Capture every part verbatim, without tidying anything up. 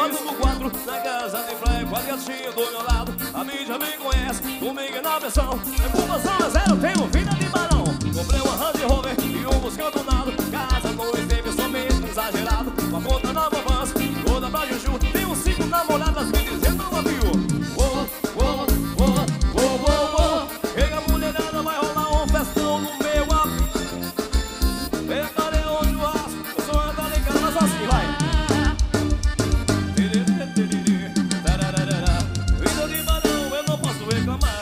quatro no quatro, na casa de praia, com a gatinha do meu lado. A mídia me conhece, comigo é na versão. A confusão é zero, tenho vida de barão. Comprei uma Range Rover e um buscando nada. Casa não esteve somente exagerado. Com a conta na poupança, toda pra Juju. Tenho cinco namoradas me dizendo não viu. Uou, uou, uou, uou, uou, uou. Chega a mulherada, vai rolar um festão no meu ap. Preparei um churrasco, o sonho tá ligado, mas assim vai. Vida de barão, eu não posso reclamar.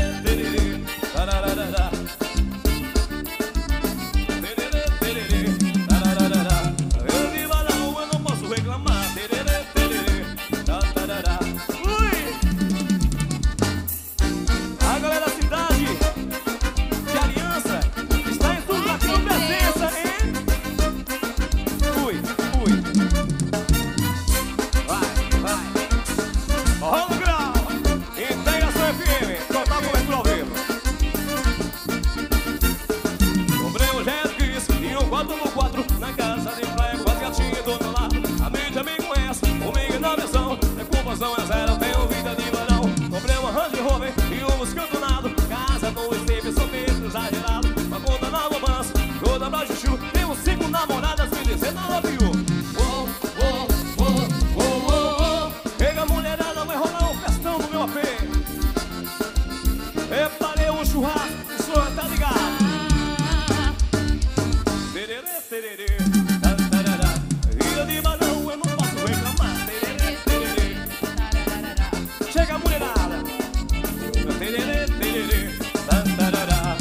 A galera da cidade de Aliança está em tudo na sua presença, hein? Fui, fui. Vai, vai. Forró no grau. Integração F M, total cobertura ao vivo. Comprei um jet gris e um quatro no quatro, na casa de praia com as gatinhas do meu lado. A mídia me conhece, comigo na versão. A confusão é zero, tenho vida de barão. Comprei uma Range Rover e um buscando nada. Casa não esteve somente exagerado. Uma conta na poupança, toda pra Juju. Tenho cinco namoradas me dizendo I love you. Uou, uou, uou, uou, uou, uou. Chega a mulherada, vai rolar um festão no meu A P. Preparei um churrasco, o senhor tá ligado. Tererê, tererê, tarará. Vida de barão, eu não posso reclamar. Tererê, tererê, tarará. Chega a mulherada. Tererê, tererê, tarará.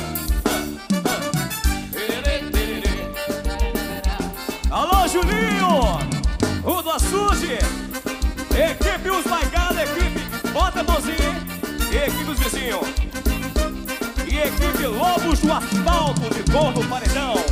Tererê, tererê. Alô, Julinho, o do Açude. Equipe Os Baigada, equipe Bota a Mãozinha, hein? Equipe Os Vizinhos. E equipe Lobos do Asfalto de Torno Paredão.